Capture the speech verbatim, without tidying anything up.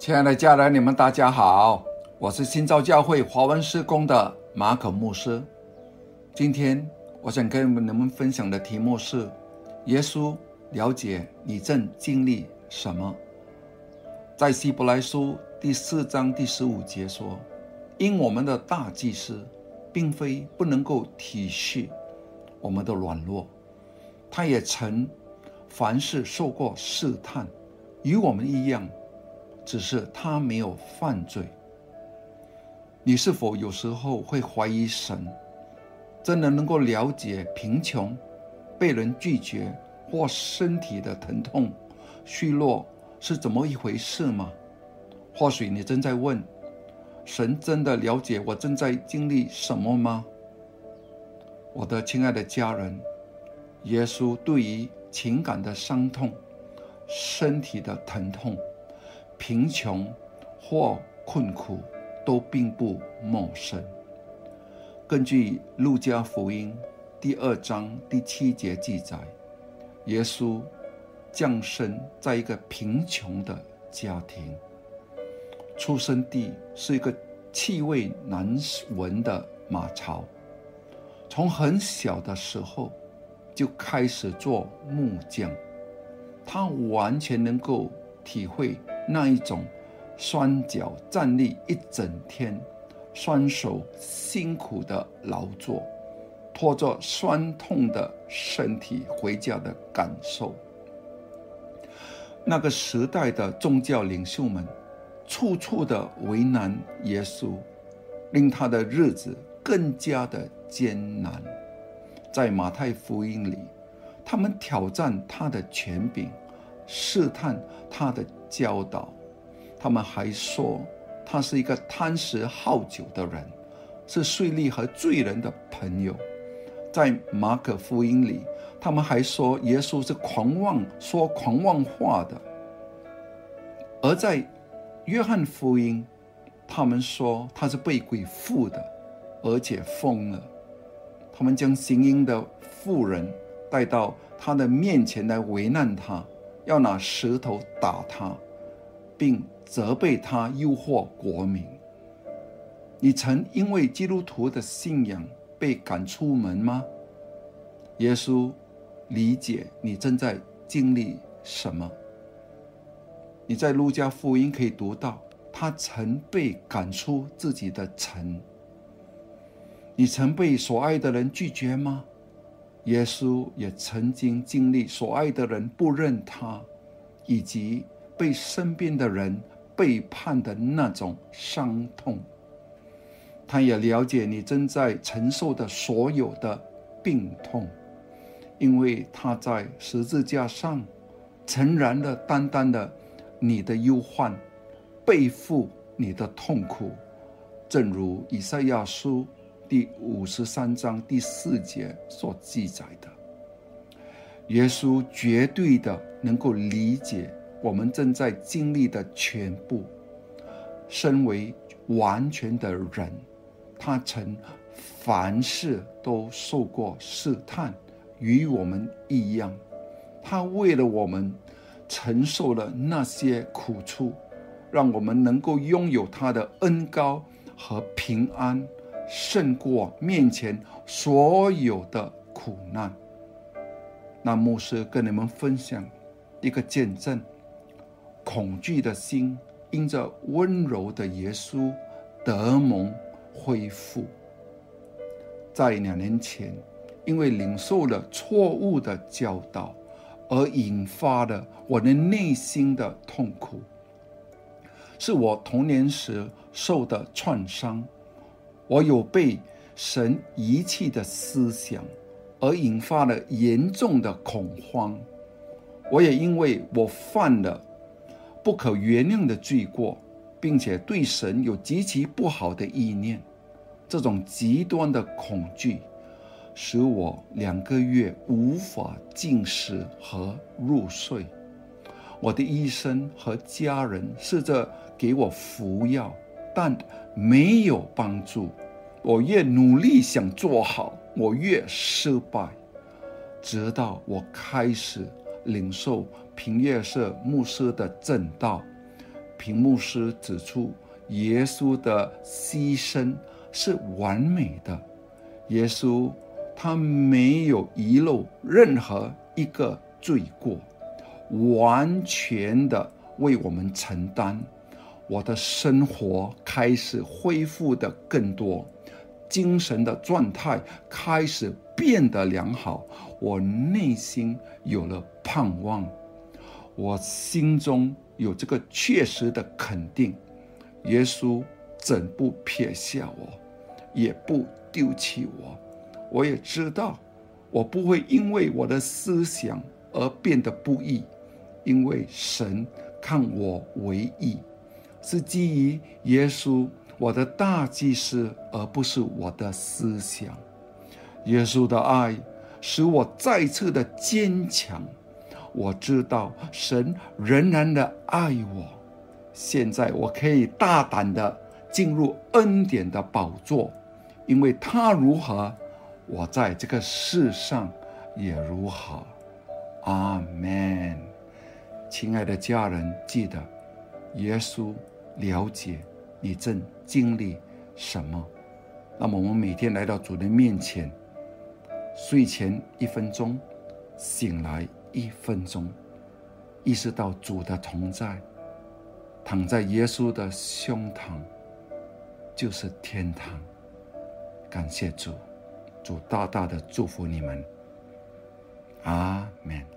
亲爱的家人，你们大家好，我是新造教会华文事工的马可牧师。今天我想跟你们分享的题目是耶稣了解你正经历什么。在希伯来书第四章第十五节说，因我们的大祭司并非不能够体恤我们的软弱，他也曾凡事受过试探，与我们一样，只是他没有犯罪。你是否有时候会怀疑神真的能够了解贫穷、被人拒绝或身体的疼痛、虚弱是怎么一回事吗？或许你正在问，神真的了解我正在经历什么吗？我的亲爱的家人，耶稣对于情感的伤痛、身体的疼痛、贫穷或困苦都并不陌生。根据路加福音第二章第七节记载，耶稣降生在一个贫穷的家庭，出生地是一个气味难闻的马槽。从很小的时候就开始做木匠，他完全能够体会那一种双脚站立一整天，双手辛苦的劳作，拖着酸痛的身体回家的感受。那个时代的宗教领袖们处处的为难耶稣，令他的日子更加的艰难。在马太福音里，他们挑战他的权柄，试探他的教导，他们还说他是一个贪食好酒的人，是税吏和罪人的朋友。在马可福音里，他们还说耶稣是狂妄说狂妄话的。而在约翰福音，他们说他是被鬼附的，而且疯了。他们将行淫的妇人带到他的面前来为难他，要拿石头打他，并责备他诱惑国民。你曾因为基督徒的信仰被赶出门吗？耶稣理解你正在经历什么。你在路加福音可以读到，他曾被赶出自己的城。你曾被所爱的人拒绝吗？耶稣也曾经经历所爱的人不认他，以及被身边的人背叛的那种伤痛。他也了解你正在承受的所有的病痛，因为他在十字架上诚然的担当了你的忧患，背负你的痛苦，正如以赛亚书第五十三章第四节所记载的。耶稣绝对的能够理解我们正在经历的全部。身为完全的人，他曾凡事都受过试探，与我们一样。他为了我们承受了那些苦楚，让我们能够拥有他的恩膏和平安，胜过面前所有的苦难。那牧师跟你们分享一个见证，恐惧的心因着温柔的耶稣得蒙恢复。在两年前，因为领受了错误的教导，而引发了我的内心的痛苦，是我童年时受的创伤。我有被神遗弃的思想，而引发了严重的恐慌。我也因为我犯了不可原谅的罪过，并且对神有极其不好的意念，这种极端的恐惧使我两个月无法进食和入睡。我的医生和家人试着给我服药，但没有帮助。我越努力想做好，我越失败。直到我开始领受平月社牧师的正道， 平牧师指出，耶稣的牺牲是完美的。耶稣他没有遗漏任何一个罪过，完全的为我们承担。我的生活开始恢复的更多，精神的状态开始变得良好，我内心有了盼望，我心中有这个确实的肯定，耶稣怎不撇下我，也不丢弃我。我也知道我不会因为我的思想而变得不义，因为神看我为义，是基于耶稣我的大祭司，而不是我的思想。耶稣的爱使我再次的坚强，我知道神仍然的爱我。现在我可以大胆的进入恩典的宝座，因为他如何，我在这个世上也如何。阿们。亲爱的家人，记得耶稣了解你正经历什么。那么我们每天来到主的面前，睡前一分钟，醒来一分钟，意识到主的同在，躺在耶稣的胸膛就是天堂。感谢主，主大大的祝福你们。阿们。